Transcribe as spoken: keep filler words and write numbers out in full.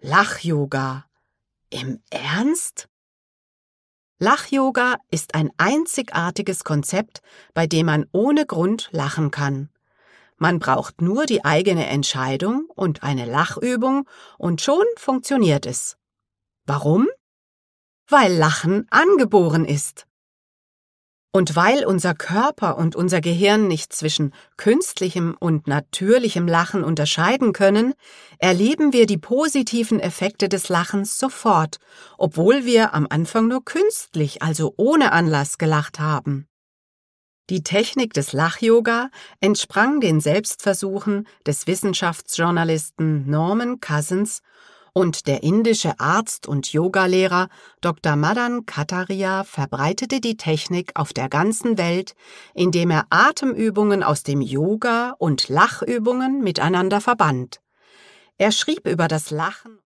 Lach-Yoga. Im Ernst? Lach-Yoga ist ein einzigartiges Konzept, bei dem man ohne Grund lachen kann. Man braucht nur die eigene Entscheidung und eine Lachübung und schon funktioniert es. Warum? Weil Lachen angeboren ist. Und weil unser Körper und unser Gehirn nicht zwischen künstlichem und natürlichem Lachen unterscheiden können, erleben wir die positiven Effekte des Lachens sofort, obwohl wir am Anfang nur künstlich, also ohne Anlass, gelacht haben. Die Technik des Lach-Yoga entsprang den Selbstversuchen des Wissenschaftsjournalisten Norman Cousins, und der indische Arzt und Yogalehrer Doktor Madan Kataria verbreitete die Technik auf der ganzen Welt, indem er Atemübungen aus dem Yoga und Lachübungen miteinander verband. Er schrieb über das Lachen